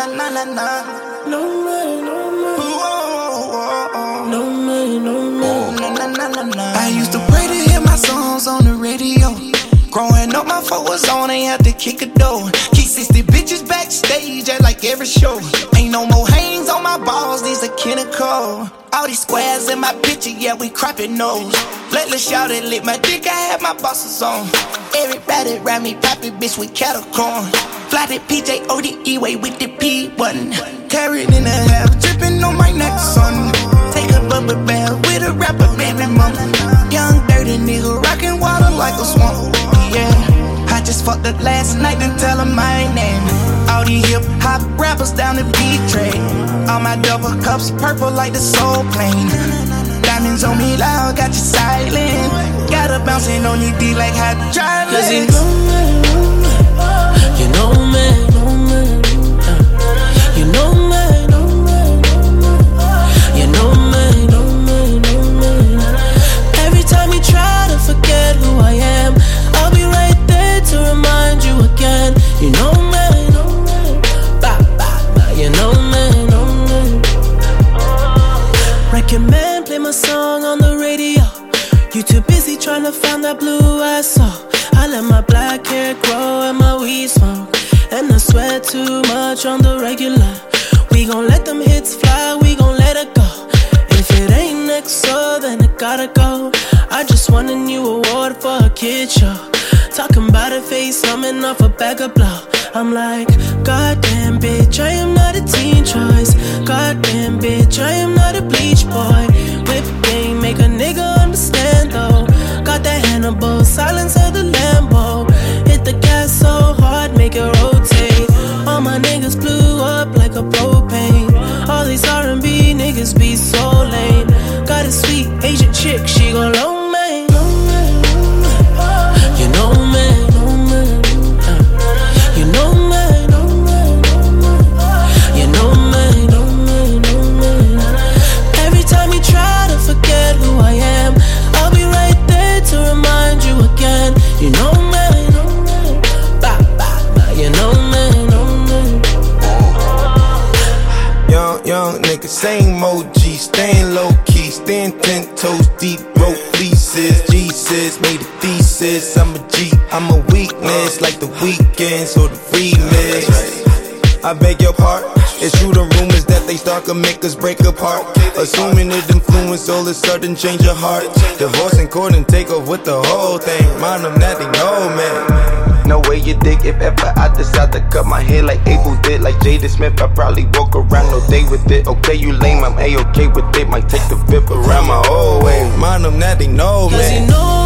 na na na na. No man, no man. No man, no man. Na na na na na. I used to pray to hear my songs on the radio. Growing up, my folk was on, ain't had to kick a door. Keep 60 bitches backstage at like every show. Ain't no more hangs on my balls, these are clinical. All these squares in my picture, yeah, we cropping nose. Let the shout it lit my dick, I had my bosses on. Everybody around me poppin' bitch with cattle corn. Fly the PJ ODE way with the P button. Carried in the half, drippin' on my neck, son. Take a bubble bath with a rapper, baby mama. Young dirty nigga, rockin' water like a swamp. Yeah, I just fucked up last night, didn't tell her my name. All these hip hop rappers down the beat track. All my double cups purple like the soul plane. Diamonds on me loud, got you silent. Got her bouncing on your D like hydraulics. Cause you know me, you know me, you know me, you know me. Every time you try to forget who I am, I'll be right there to remind you again. You know me, you know me. Record man, play my song on the radio. You too busy trying to find that blue I saw. I let my black hair grow and my weed smoke, and I sweat too much on the regular. We gon' let them hits fly, we gon' let it go. If it ain't next, so then it gotta go. I just won a new award for a kid show. Talking about a face, coming off a bag of blow. I'm like, goddamn bitch, I am not a teen choice. Goddamn bitch, I am not a bleach boy. Whip game, make a nigga understand though. Got that Hannibal, silence of the Lambo. Hit the gas so hard, make it rotate. All my niggas blew up like a propane. All these R&B niggas be so lame. Got a sweet Asian chick, she gon' loan me. You know me, you know me, you know me. Every time you try to forget who I am, I'll be right there to remind you again. You know me, you know me. Young nigga, same OG, staying low key, staying 10 toes deep, broke fleeces. Jesus made a thesis. I'm a G, I'm a weakness, like the weekends or the remix. I beg your pardon. It's true the rumors that they start can make us break apart. Assuming it influence all of a sudden change your heart. Divorce in court and take off with the whole thing. Mind them that they know, man. No way you dig if ever I decide to cut my hair like Abel did. Like Jada Smith, I probably walk around all day with it. Okay, you lame, I'm A-okay with it. Might take the whip around my whole way. Mind them that they know, man.